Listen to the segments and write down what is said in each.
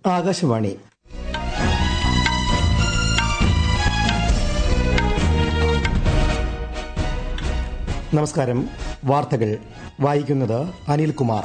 ആകാശവാണി. നമസ്കാരം. വാർത്തകൾ വായിക്കുന്നത് അനിൽകുമാർ.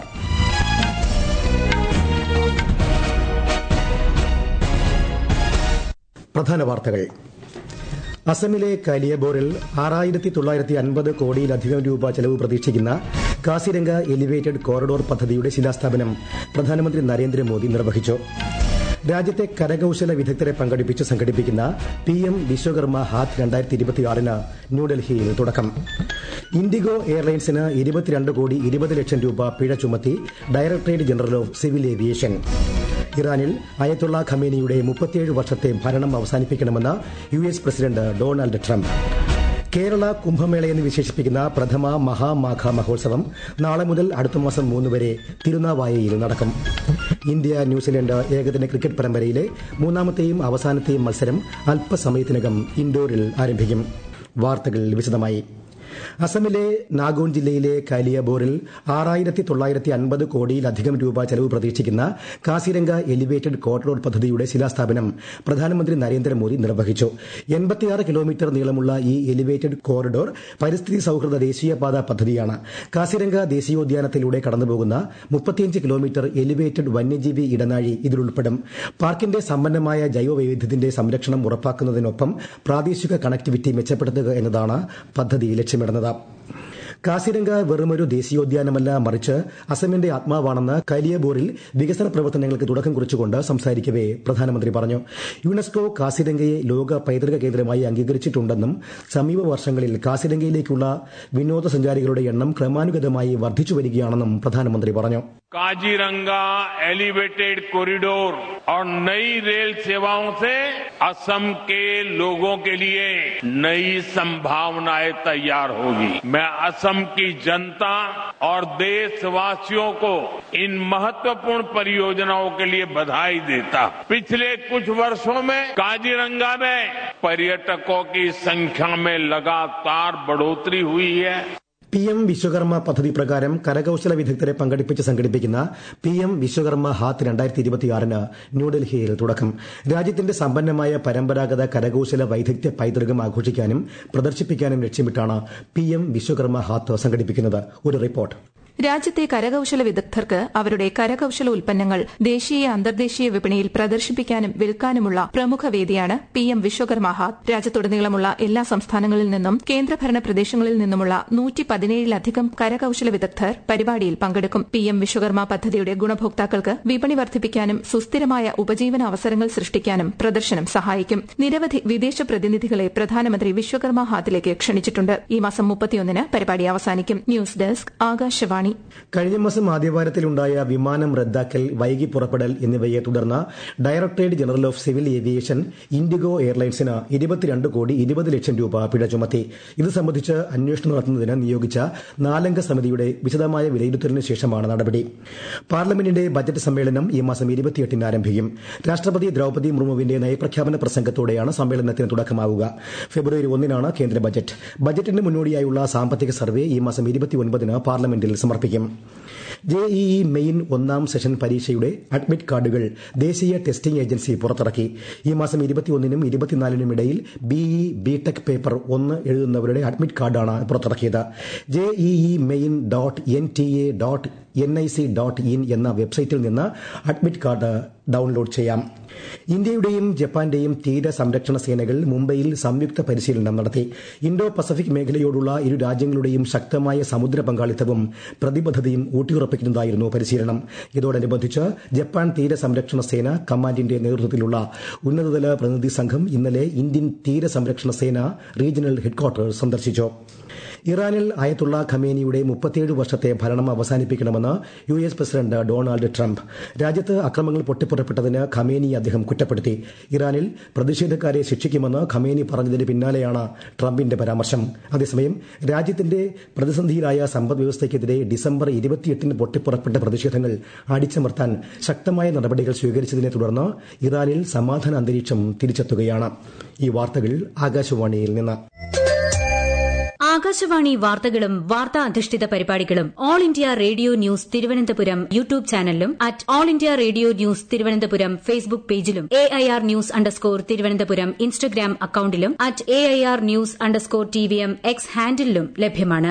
പ്രധാന വാർത്തകൾ. അസമിലെ കാലിയബോറിൽ 6950 കോടിയിലധികം രൂപ ചെലവ് പ്രതീക്ഷിക്കുന്ന കാസിരംഗ എലിവേറ്റഡ് കോറിഡോർ പദ്ധതിയുടെ ശിലാസ്ഥാപനം പ്രധാനമന്ത്രി നരേന്ദ്രമോദി നിർവഹിച്ചു. രാജ്യത്തെ കരകൌശല വിദഗ്ധരെ പങ്കെടുപ്പിച്ച് സംഘടിപ്പിക്കുന്ന PM വിശ്വകർമ്മ ഹാത്ത് 2026 ന്യൂഡൽഹിയിൽ തുടക്കം. ഇൻഡിഗോ എയർലൈൻസിന് 22 കോടി 20 ലക്ഷം രൂപ പിഴ ചുമത്തി directorate general of civil aviation. ഇറാനിൽ അയത്തുള്ള ഖമേനിയുടെ 37 വർഷത്തെ ഭരണം അവസാനിപ്പിക്കണമെന്ന് US president Donald Trump. Kerala കുംഭമേളയെന്ന് വിശേഷിപ്പിക്കുന്ന പ്രഥമ മഹാമാഘ മഹോത്സവം നാളെ മുതൽ അടുത്ത മാസം 3 വരെ തിരുനാവായയിൽ നടക്കും. ഇന്ത്യ ന്യൂസിലൻഡ് ഏകദിന ക്രിക്കറ്റ് പരമ്പരയിലെ മൂന്നാമത്തെയും അവസാനത്തെയും മത്സരം അല്പസമയത്തിനകം ഇൻഡോറിൽ ആരംഭിക്കും. വാർത്തകൾ വിശദമായി. അസമിലെ നാഗോൺ ജില്ലയിലെ കാലിയബോറിൽ 6950 കോടിയിലധികം രൂപ ചെലവ് പ്രതീക്ഷിക്കുന്ന കാസിരംഗ എലിവേറ്റഡ് കോറിഡോർ പദ്ധതിയുടെ ശിലാസ്ഥാപനം പ്രധാനമന്ത്രി നരേന്ദ്രമോദി നിർവഹിച്ചു. 86 കിലോമീറ്റർ നീളമുള്ള ഈ എലിവേറ്റഡ് കോറിഡോർ പരിസ്ഥിതി സൌഹൃദ ദേശീയപാത പദ്ധതിയാണ്. കാസിരംഗ ദേശീയോദ്യാനത്തിലൂടെ കടന്നുപോകുന്ന 35 കിലോമീറ്റർ എലിവേറ്റഡ് വന്യജീവി ഇടനാഴി ഇതിലുൾപ്പെടും. പാർക്കിന്റെ സമ്പന്നമായ ജൈവവൈവിധ്യത്തിന്റെ സംരക്ഷണം ഉറപ്പാക്കുന്നതിനൊപ്പം പ്രാദേശിക കണക്ടിവിറ്റി മെച്ചപ്പെടുത്തുക എന്നതാണ് പദ്ധതി ലക്ഷ്യമിടുന്നത്. കാസിരംഗ വെറുമൊരു ദേശീയോദ്യാനമല്ല, മറിച്ച് അസമിന്റെ ആത്മാവാണെന്ന് കാലിയബോറിൽ വികസന പ്രവർത്തനങ്ങൾക്ക് തുടക്കം കുറിച്ചുകൊണ്ട് സംസാരിക്കവേ പ്രധാനമന്ത്രി പറഞ്ഞു. യുനെസ്കോ കാസിരംഗയെ ലോക പൈതൃക കേന്ദ്രമായി അംഗീകരിച്ചിട്ടുണ്ടെന്നും സമീപ വർഷങ്ങളിൽ കാസിരംഗയിലേക്കുള്ള വിനോദസഞ്ചാരികളുടെ എണ്ണം ക്രമാനുഗതമായി വർദ്ധിച്ചു വരികയാണെന്നും പ്രധാനമന്ത്രി പറഞ്ഞു. काजीरंगा एलिवेटेड कॉरिडोर और नई रेल सेवाओं से असम के लोगों के लिए नई संभावनाएं तैयार होगी. मैं असम की जनता और देशवासियों को इन महत्वपूर्ण परियोजनाओं के लिए बधाई देता. पिछले कुछ वर्षों में काजीरंगा में पर्यटकों की संख्या में लगातार बढ़ोतरी हुई है. PM വിശ്വകർമ്മ പദ്ധതി പ്രകാരം കരകൌശല വിദഗ്ധരെ പങ്കെടുപ്പിച്ച് സംഘടിപ്പിക്കുന്ന PM വിശ്വകർമ്മ ഹാത്ത് 2026 ന്യൂഡൽഹിയിൽ തുടക്കം. രാജ്യത്തിന്റെ സമ്പന്നമായ പരമ്പരാഗത കരകൌശല വൈദഗ്ധ്യ പൈതൃകം ആഘോഷിക്കാനും പ്രദർശിപ്പിക്കാനും ലക്ഷ്യമിട്ടാണ് PM വിശ്വകർമ്മ ഹാത്ത് സംഘടിപ്പിക്കുന്നത്. ഒരു റിപ്പോർട്ട്. രാജ്യത്തെ കരകൌശല വിദഗ്ധർക്ക് അവരുടെ കരകൌശല ഉൽപ്പന്നങ്ങൾ ദേശീയ അന്തർദേശീയ വിപണിയിൽ പ്രദർശിപ്പിക്കാനും വിൽക്കാനുമുള്ള പ്രമുഖ വേദിയാണ് PM വിശ്വകർമ്മ ഹാത്ത്. രാജ്യത്തുടനീളമുള്ള എല്ലാ സംസ്ഥാനങ്ങളിൽ നിന്നും കേന്ദ്രഭരണ പ്രദേശങ്ങളിൽ നിന്നുമുള്ള 117ലധികം കരകൌശല വിദഗ്ധർ പരിപാടിയിൽ പങ്കെടുക്കും. PM വിശ്വകർമ്മ പദ്ധതിയുടെ ഗുണഭോക്താക്കൾക്ക് വിപണി വർദ്ധിപ്പിക്കാനും സുസ്ഥിരമായ ഉപജീവന അവസരങ്ങൾ സൃഷ്ടിക്കാനും പ്രദർശനം സഹായിക്കും. നിരവധി വിദേശ പ്രതിനിധികളെ പ്രധാനമന്ത്രി വിശ്വകർമ്മ ഹാത്തിലേക്ക് ക്ഷണിച്ചിട്ടുണ്ട്. ഈ മാസം 31 പരിപാടി അവസാനിക്കും. News desk, Akashvani. കഴിഞ്ഞ മാസം ആദ്യവാരത്തിലുണ്ടായ വിമാനം റദ്ദാക്കൽ, വൈകി പുറപ്പെടൽ എന്നിവയെ തുടർന്ന് directorate general of civil aviation IndiGo എയർലൈൻസിന് 22 കോടി 20 ലക്ഷം രൂപ പിഴ ചുമത്തി. ഇത് സംബന്ധിച്ച് അന്വേഷണം നടത്തുന്നതിന് നിയോഗിച്ച 4 സമിതിയുടെ വിശദമായ വിലയിരുത്തലിന് ശേഷമാണ് നടപടി. പാർലമെന്റിന്റെ ബജറ്റ് സമ്മേളനം ഈ മാസം 28 ആരംഭിക്കും. രാഷ്ട്രപതി ദ്രൌപദി മുർമുവിന്റെ നയപ്രഖ്യാപന പ്രസംഗത്തോടെയാണ് സമ്മേളനത്തിന് തുടക്കമാവുക. ഫെബ്രുവരി 1 കേന്ദ്ര ബജറ്റ്. ബജറ്റിന് മുന്നോടിയായുള്ള സാമ്പത്തിക സർവേ ഈ മാസം 29 പാർലമെന്റിൽ സമർപ്പിക്കും. JEE മെയിൻ 1ാം സെഷൻ പരീക്ഷയുടെ അഡ്മിറ്റ് കാർഡുകൾ ദേശീയ ടെസ്റ്റിംഗ് ഏജൻസി പുറത്തിറക്കി. ഈ മാസം 21 24 ഇടയിൽ BE BTech പേപ്പർ 1 എഴുതുന്നവരുടെ അഡ്മിറ്റ് കാർഡാണ് പുറത്തിറക്കിയത്. JEE main.nta.nic.in എന്ന വെബ്സൈറ്റിൽ നിന്ന് അഡ്മിറ്റ് കാർഡ് ഡൌൺലോഡ് ചെയ്യാം. ഇന്ത്യയുടെയും ജപ്പാന്റെയും തീര സംരക്ഷണ സേനകൾ മുംബൈയിൽ സംയുക്ത പരിശീലനം നടത്തി. ഇൻഡോ പസഫിക് മേഖലയോടുള്ള ഇരു രാജ്യങ്ങളുടെയും ശക്തമായ സമുദ്ര പങ്കാളിത്തവും പ്രതിബദ്ധതയും ഊട്ടിയുറപ്പിക്കുന്നതായിരുന്നു പരിശീലനം. ഇതോടനുബന്ധിച്ച് ജപ്പാൻ തീര സംരക്ഷണ സേന കമാൻഡിന്റെ നേതൃത്വത്തിലുള്ള ഉന്നതതല പ്രതിനിധി സംഘം ഇന്നലെ ഇന്ത്യൻ തീര സംരക്ഷണ സേന റീജിയണൽ ഹെഡ്ക്വാർട്ടേഴ്സ് സന്ദർശിച്ചു. ഇറാനിൽ അയത്തുള്ള ഖമേനിയുടെ 37 വർഷത്തെ ഭരണം അവസാനിപ്പിക്കണമെന്ന് US പ്രസിഡന്റ് ഡൊണാൾഡ് ട്രംപ്. രാജ്യത്ത് അക്രമങ്ങൾ പൊട്ടിപ്പുറപ്പെട്ടതിന് ഖമേനി അദ്ദേഹം കുറ്റപ്പെടുത്തി. ഇറാനിൽ പ്രതിഷേധക്കാരെ ശിക്ഷിക്കുമെന്ന് ഖമേനി പറഞ്ഞതിന് പിന്നാലെയാണ് ട്രംപിന്റെ പരാമർശം. അതേസമയം രാജ്യത്തിന്റെ പ്രതിസന്ധിയിലായ സമ്പദ് വ്യവസ്ഥയ്ക്കെതിരെ ഡിസംബർ 28 പൊട്ടിപ്പുറപ്പെട്ട പ്രതിഷേധങ്ങൾ അടിച്ചമർത്താൻ ശക്തമായ നടപടികൾ സ്വീകരിച്ചതിനെ തുടർന്ന് ഇറാനിൽ സമാധാന അന്തരീക്ഷം തിരിച്ചെത്തുകയാണ്. ഈ വാർത്തകൾ ആകാശവാണിയിൽ നിന്ന്. ആകാശവാണി വാർത്തകളും വാർത്താ അധിഷ്ഠിത പരിപാടികളും All India Radio news Thiruvananthapuram YouTube ചാനലിലും All India Radio news Thiruvananthapuram Facebook പേജിലും AIR News തിരുവനന്തപുരം ഇൻസ്റ്റഗ്രാം അക്കൌണ്ടിലും AIR News TVM X ഹാൻഡിലും ലഭ്യമാണ്.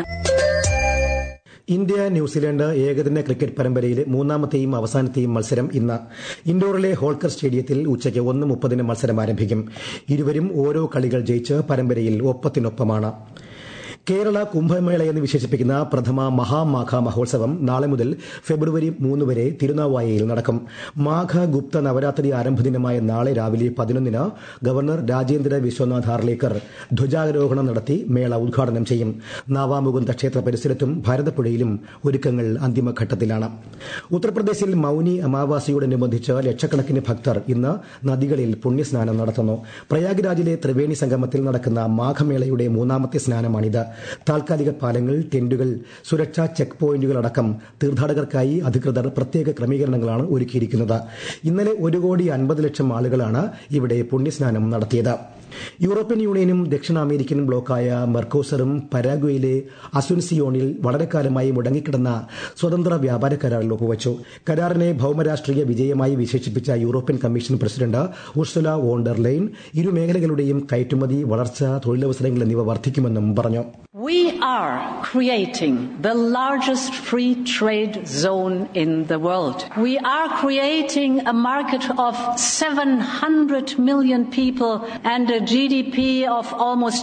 ഇന്ത്യ ന്യൂസിലൻഡ് ഏകദിന ക്രിക്കറ്റ് പരമ്പരയിലെ മൂന്നാമത്തെയും അവസാനത്തെയും മത്സരം ഇന്ന് ഇൻഡോറിലെ ഹോൾക്കർ സ്റ്റേഡിയത്തിൽ ഉച്ചയ്ക്ക് 1:30 മത്സരം ആരംഭിക്കും. ഇരുവരും ഓരോ കളികൾ ജയിച്ച് പരമ്പരയിൽ ഒപ്പത്തിനൊപ്പമാണ്. കേരള കുംഭമേള എന്ന് വിശേഷിപ്പിക്കുന്ന പ്രഥമ മഹാമാഘ മഹോത്സവം നാളെ മുതൽ ഫെബ്രുവരി 3 വരെ തിരുനാവായയിൽ നടക്കും. മാഘ ഗുപ്ത നവരാത്രി ആരംഭദിനമായ നാളെ രാവിലെ 11-ന് ഗവർണർ രാജേന്ദ്ര വിശ്വനാഥ് ഹാർലേക്കർ ധ്വജാരോഹണം നടത്തി മേള ഉദ്ഘാടനം ചെയ്യും. നാവാമുകുന്ദ ക്ഷേത്ര പരിസരത്തും ഭാരതപ്പുഴയിലും ഒരുക്കങ്ങൾ അന്തിമഘട്ടത്തിലാണ്. ഉത്തർപ്രദേശിൽ മൌനി അമാവാസിയോടനുബന്ധിച്ച് ലക്ഷക്കണക്കിന് ഭക്തർ ഇന്ന് നദികളിൽ പുണ്യസ്നാനം നടത്തുന്നു. പ്രയാഗ്രാജിലെ ത്രിവേണി സംഗമത്തിൽ നടക്കുന്ന മാഘമേളയുടെ മൂന്നാമത്തെ സ്നാനമാണിത്. താൽക്കാലിക പാലങ്ങൾ, ടെന്റുകൾ, സുരക്ഷാ ചെക്ക് പോയിന്റുകൾ അടക്കം തീർത്ഥാടകർക്കായി അധികൃതർ പ്രത്യേക ക്രമീകരണങ്ങളാണ് ഒരുക്കിയിരിക്കുന്നത്. ഇന്നലെ 1,50,00,000 ആളുകളാണ് ഇവിടെ പുണ്യസ്നാനം നടത്തിയത്. യൂറോപ്യൻ യൂണിയനും ദക്ഷിണ അമേരിക്കൻ ബ്ലോക്കായ മെർക്കോസറും പരാഗ്വേയിലെ അസുൻസിയോണിൽ വളരെക്കാലമായി മുടങ്ങിക്കിടന്ന സ്വതന്ത്ര വ്യാപാര കരാറിൽ ഒപ്പുവച്ചു. കരാറിനെ ഭൌമരാഷ്ട്രീയ വിജയമായി വിശേഷിപ്പിച്ച European Commission president Ursula von der Leyen ഇരു മേഖലകളുടെയും കയറ്റുമതി, വളർച്ച, തൊഴിലവസരങ്ങൾ എന്നിവ വർദ്ധിക്കുമെന്നും പറഞ്ഞു. We are creating the largest free trade zone in the world. We are creating a market of 700 million people and a GDP of almost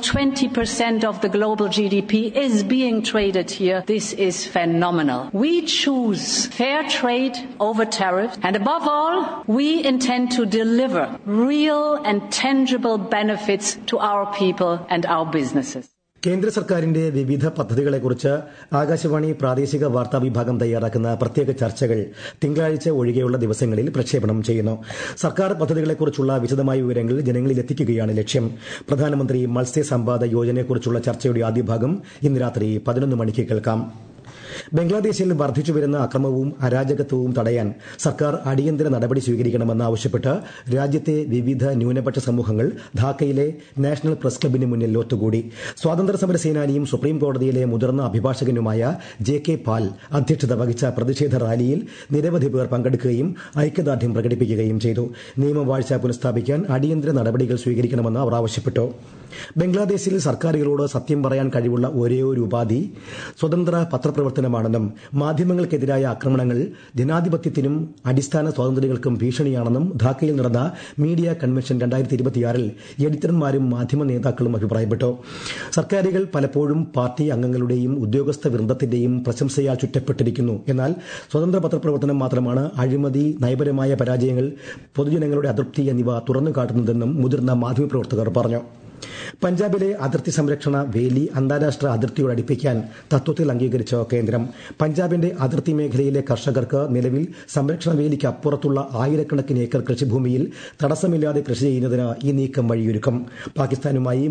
20% of the global GDP is being traded here. This is phenomenal. We choose fair trade over tariffs, and above all, we intend to deliver real and tangible benefits to our people and our businesses. കേന്ദ്ര സർക്കാരിന്റെ വിവിധ പദ്ധതികളെക്കുറിച്ച് ആകാശവാണി പ്രാദേശിക വാർത്താ വിഭാഗം തയ്യാറാക്കുന്ന പ്രത്യേക ചർച്ചകൾ തിങ്കളാഴ്ച ഒഴികെയുള്ള ദിവസങ്ങളിൽ പ്രക്ഷേപണം ചെയ്യുന്നു. സർക്കാർ പദ്ധതികളെക്കുറിച്ചുള്ള വിശദമായ വിവരങ്ങൾ ജനങ്ങളിൽ എത്തിക്കുകയാണ് ലക്ഷ്യം. പ്രധാനമന്ത്രി മത്സ്യ സമ്പാദ യോജനയെക്കുറിച്ചുള്ള ചർച്ചയുടെ ആദ്യ ഭാഗം ഇന്ന് രാത്രി 11 മണിക്ക് കേൾക്കാം. ബംഗ്ലാദേശിൽ വർദ്ധിച്ചുവരുന്ന അക്രമവും അരാജകത്വവും തടയാൻ സർക്കാർ അടിയന്തര നടപടി സ്വീകരിക്കണമെന്ന് ആവശ്യപ്പെട്ട് രാജ്യത്തെ വിവിധ ന്യൂനപക്ഷ സമൂഹങ്ങൾ ധാക്കയിലെ നാഷണൽ പ്രസ് ക്ലബിന് മുന്നിൽ ഒത്തുകൂടി. സ്വാതന്ത്ര്യസമര സേനാനിയും സുപ്രീം കോടതിയിലെ മുതിർന്ന അഭിഭാഷകനുമായ JK പാൽ അധ്യക്ഷത വഹിച്ച പ്രതിഷേധ റാലിയിൽ നിരവധി പേർ പങ്കെടുക്കുകയും ഐക്യദാർഢ്യം പ്രകടിപ്പിക്കുകയും ചെയ്തു. നിയമവാഴ്ച പുനഃസ്ഥാപിക്കാൻ അടിയന്തര നടപടികൾ സ്വീകരിക്കണമെന്ന് അവർ ആവശ്യപ്പെട്ടു. ബംഗ്ലാദേശിൽ സർക്കാരുകളോട് സത്യം പറയാൻ കഴിവുള്ള ഒരേയൊരു ഉപാധി സ്വതന്ത്ര പത്രപ്രവർത്തനമാണെന്നും മാധ്യമങ്ങൾക്കെതിരായ ആക്രമണങ്ങൾ ജനാധിപത്യത്തിനും അടിസ്ഥാന സ്വാതന്ത്ര്യങ്ങൾക്കും ഭീഷണിയാണെന്നും ധാക്കയിൽ നടന്ന മീഡിയ കൺവെൻഷൻ 2026-ൽ എഡിറ്റർമാരും മാധ്യമ നേതാക്കളും അഭിപ്രായപ്പെട്ടു. സർക്കാരുകൾ പലപ്പോഴും പാർട്ടി അംഗങ്ങളുടെയും ഉദ്യോഗസ്ഥ വൃന്ദത്തിന്റെയും പ്രശംസയാൽ ചുറ്റപ്പെട്ടിരിക്കുന്നു. എന്നാൽ സ്വതന്ത്ര പത്രപ്രവർത്തനം മാത്രമാണ് അഴിമതി, നയപരമായ പരാജയങ്ങൾ, പൊതുജനങ്ങളുടെ അതൃപ്തി എന്നിവ തുറന്നുകാട്ടുന്നതെന്നും മുതിർന്ന മാധ്യമപ്രവർത്തകർ പറഞ്ഞു. പഞ്ചാബിലെ അതിർത്തി സംരക്ഷണ വേലി അന്താരാഷ്ട്ര അതിർത്തിയോട് അടുപ്പിക്കാൻ തത്വത്തിൽ അംഗീകരിച്ച കേന്ദ്രം പഞ്ചാബിന്റെ അതിർത്തി മേഖലയിലെ കർഷകർക്ക് നിലവിൽ സംരക്ഷണ വേലിക്ക് അപ്പുറത്തുള്ള ആയിരക്കണക്കിന് ഏക്കർ കൃഷിഭൂമിയിൽ തടസ്സമില്ലാതെ കൃഷി ചെയ്യുന്നതിന് ഈ നീക്കം വഴിയൊരുക്കും. പാകിസ്ഥാനുമായി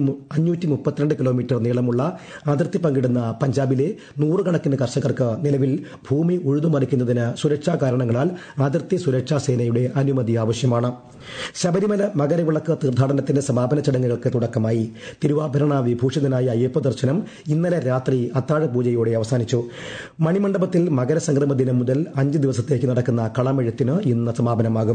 532 കിലോമീറ്റർ നീളമുള്ള അതിർത്തി പങ്കിടുന്ന പഞ്ചാബിലെ നൂറുകണക്കിന് കർഷകർക്ക് നിലവിൽ ഭൂമി ഉഴുതുമറിക്കുന്നതിന് സുരക്ഷാ കാരണങ്ങളാൽ അതിർത്തി സുരക്ഷാ സേനയുടെ അനുമതി ആവശ്യമാണ്. ശബരിമല മകരവിളക്ക് തീർത്ഥാടനത്തിന്റെ സമാപന ചടങ്ങുകൾക്ക് തുടക്കമായി. തിരുവാഭരണ വിഭൂഷിതനായ അയ്യപ്പ ദർശനം ഇന്നലെ രാത്രി അത്താഴപൂജയോടെ അവസാനിച്ചു. മണിമണ്ഡപത്തിൽ മകരസംക്രമ ദിനം മുതൽ 5 ദിവസത്തേക്ക് നടക്കുന്ന കളമെഴുത്തിന് ഇന്ന് സമാപനമാകും.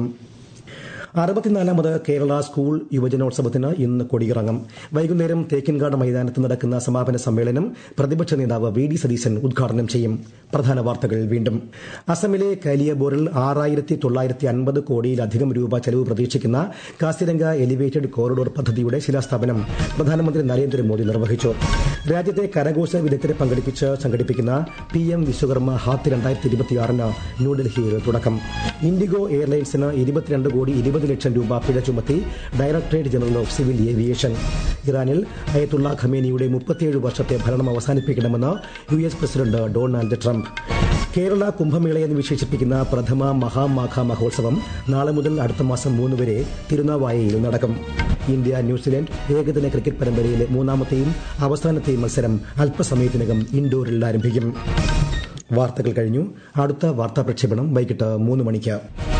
64ാമത് കേരള സ്കൂൾ യുവജനോത്സവത്തിന് ഇന്ന് കൊടിയിറങ്ങും. വൈകുന്നേരം തേക്കിൻകാട് മൈതാനത്ത് നടക്കുന്ന സമാപന സമ്മേളനം പ്രതിപക്ഷ നേതാവ് VD സതീശൻ ഉദ്ഘാടനം ചെയ്യും. പ്രധാന വാർത്തകൾ വീണ്ടും. അസമിലെ കാലിയബോറിൽ 6,950 കോടിയിലധികം രൂപ ചെലവ് പ്രതീക്ഷിക്കുന്ന കാസിരംഗ എലിവേറ്റഡ് കോറിഡോർ പദ്ധതിയുടെ ശിലാസ്ഥാപനം പ്രധാനമന്ത്രി നരേന്ദ്രമോദി നിർവഹിച്ചു. രാജ്യത്തെ കരകൌശല വിദഗ്ധരെ പങ്കെടുപ്പിച്ച് സംഘടിപ്പിക്കുന്ന PM വിശ്വകർമ്മ ഹാത്ത് 2026-ന് ന്യൂഡൽഹിയിൽ തുടക്കം. ഇൻഡിഗോ എയർലൈൻസിന് 22 കോടി 20 ലക്ഷം രൂപ പിഴ ചുമത്തി directorate general of civil aviation. ഇറാനിൽ അയത്തുള്ള ഖമേനിയുടെ 37 വർഷത്തെ ഭരണം അവസാനിപ്പിക്കണമെന്ന് US president Donald Trump. Kerala കുംഭമേളയെന്ന് വിശേഷിപ്പിക്കുന്ന പ്രഥമ മഹാമാഘ മഹോത്സവം നാളെ മുതൽ അടുത്ത മാസം 3 വരെ തിരുനാവായയിൽ നടക്കും. ഇന്ത്യ ന്യൂസിലൻഡ് ഏകദിന ക്രിക്കറ്റ് പരമ്പരയിലെ മൂന്നാമത്തെയും അവസാനത്തെയും മത്സരം അല്പസമയത്തിനകം ഇൻഡോറിൽ ആരംഭിക്കും. വാർത്തകൾ കഴിഞ്ഞു. അടുത്ത വാർത്താ പ്രക്ഷേപണം വൈകിട്ട് 3 മണിക്ക്.